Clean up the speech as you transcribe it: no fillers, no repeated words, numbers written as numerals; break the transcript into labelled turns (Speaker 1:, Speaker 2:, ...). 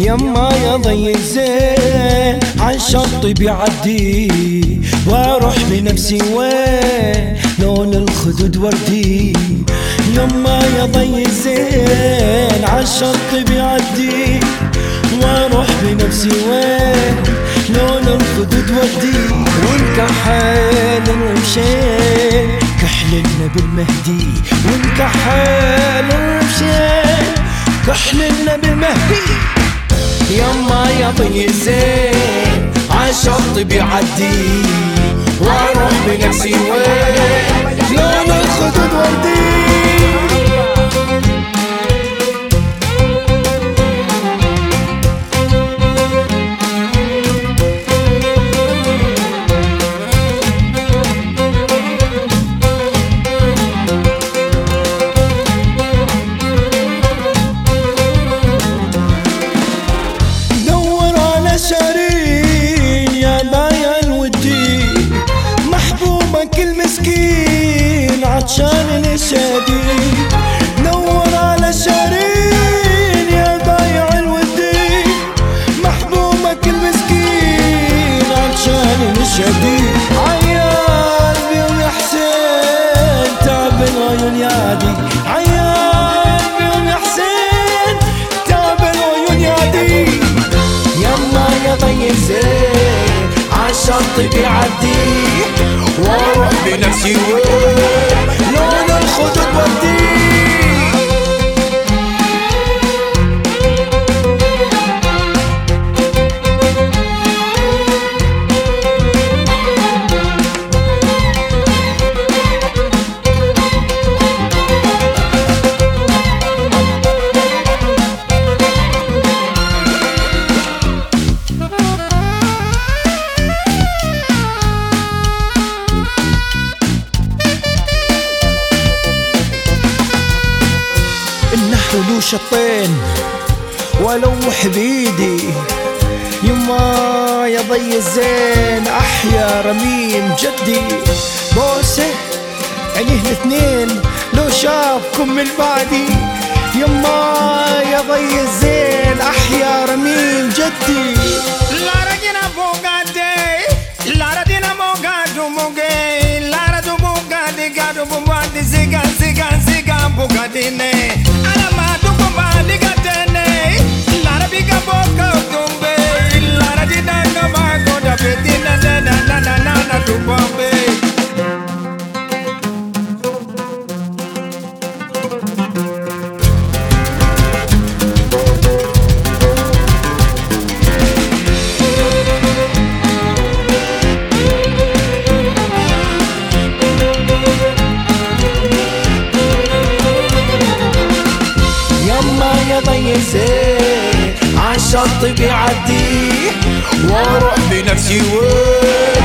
Speaker 1: يما يا ضي الزين عالشط بيعدي واروح بنفسي وين لون الخدود وردي. يما يا ضي الزين عالشط بيعدي واروح بنفسي وين لون الخدود وردي. ونكحل الرمشين كحلنا بالمهدي ونكحل الرمشين كحلنا بالمهدي. يما يا ضي الزين عالشط بيعدي واروح بنفسي وين لون الخدود وردي. شارين يا بايع الودي محبوبك المسكين عطشان نشادي. نور على شارين يا بايع الودي محبوبك المسكين عطشان نشادي. عيال بيوم يا حسين تعب العيون يادي عيال بيوم يا حسين تعب العيون يادي. يما يا ضي الزين عالشط بيعدي واروح بنفسي وين لون الخدود وردي. النهر له شطين ولوح بيدي. يما يا ضي الزين احيا رميم جدي. بوسه عينيه الاثنين لو شافكم من بعدي. يما يا ضي الزين احيا رميم جدي.
Speaker 2: Lara gina bogade, Lara dina mogadu moge, Lara du bogade gadu bogade ziga ziga ziga bogadine. Alama du bogade gatene, Lara biga bogadumbe, Lara dina gamago da betina na na na na na na du bombe.
Speaker 1: ضي الزين عالشط بيعدي واروح بنفسي وين